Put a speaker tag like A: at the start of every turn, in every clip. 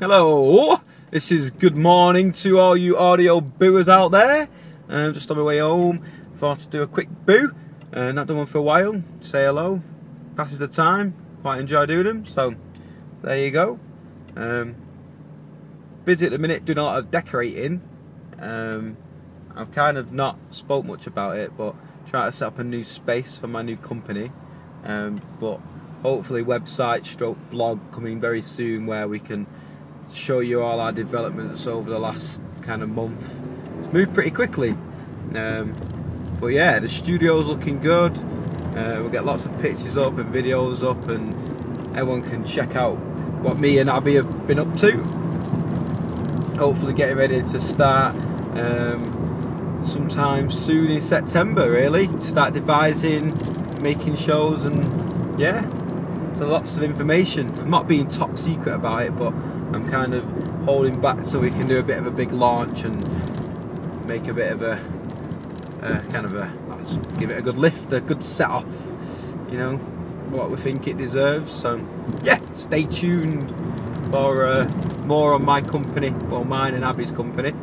A: Hello, this is good morning to all you audio booers out there. Just on my way home, thought to do a quick boo. Not done one for a while. Say hello, passes the time. Quite enjoy doing them. So there you go. Busy at the minute, doing a lot of decorating. I've kind of not spoke much about it, but trying to set up a new space for my new company. But hopefully website / blog coming very soon where we can show you all our developments over the last kind of month. It's moved pretty quickly, but yeah, the studio's looking good. We'll get lots of pictures up and videos up, and everyone can check out what me and Abby have been up to. Hopefully getting ready to start sometime soon in September, really. Start devising, making shows, and yeah, so lots of information. I'm not being top secret about it, but I'm kind of holding back so we can do a bit of a big launch and make a bit of a let's give it a good lift, a good set off, you know, what we think it deserves. So yeah, stay tuned for more on my company, well, mine and Abby's company.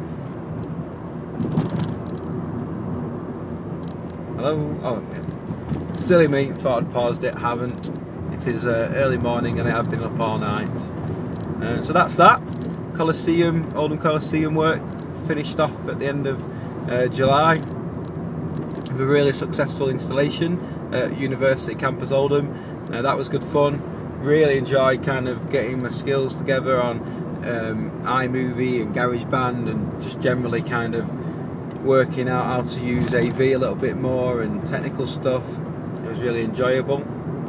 A: Hello? Oh, yeah. Silly me, thought I'd paused it, haven't. It is early morning and I have been up all night. So that's that. Coliseum, Oldham Coliseum work finished off at the end of July with a really successful installation at University Campus Oldham. That was good fun. Really enjoyed kind of getting my skills together on iMovie and GarageBand, and just generally kind of working out how to use AV a little bit more and technical stuff. It was really enjoyable.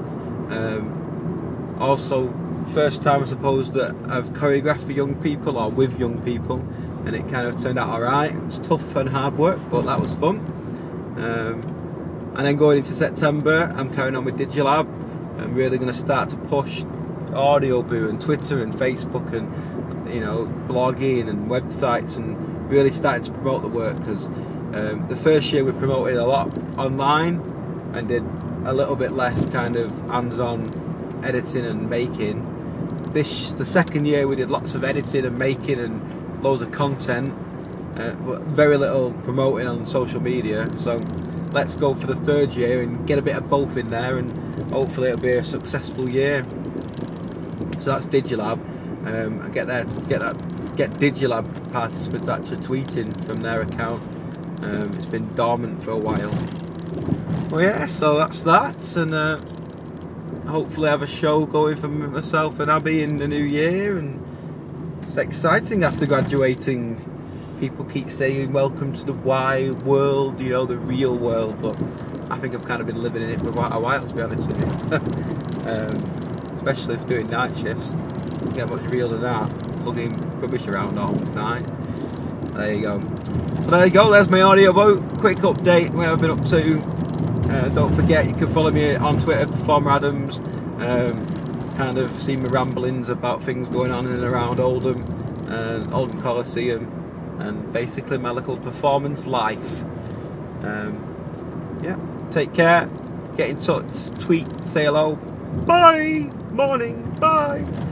A: Also, first time I suppose that I've choreographed for young people or with young people, and it kind of turned out alright. It was tough and hard work, but that was fun. And then going into September, I'm carrying on with Digilab. I'm really going to start to push Audioboo and Twitter and Facebook and, you know, blogging and websites, and really starting to promote the work, because the first year we promoted a lot online and did a little bit less kind of hands-on editing and making. The second year we did lots of editing and making and loads of content, but very little promoting on social media. So let's go for the third year and get a bit of both in there, and hopefully it'll be a successful year. So that's Digilab. I get Digilab participants actually tweeting from their account. It's been dormant for a while. Well, yeah, so that's that, and hopefully have a show going for myself and Abby in the new year. And it's exciting after graduating. People keep saying welcome to the wide world, you know, the real world, but I think I've kind of been living in it for quite a while, to be honest with you. Especially if doing night shifts. You get much realer than that, lugging rubbish around all night. There you go. But there you go, there's my audio boat. Quick update where I've been up to. Don't forget, you can follow me on Twitter, Performer Adams. Kind of see my ramblings about things going on in and around Oldham, Oldham Coliseum, and basically my little performance life. Yeah, take care, get in touch, tweet, say hello. Bye, morning, bye.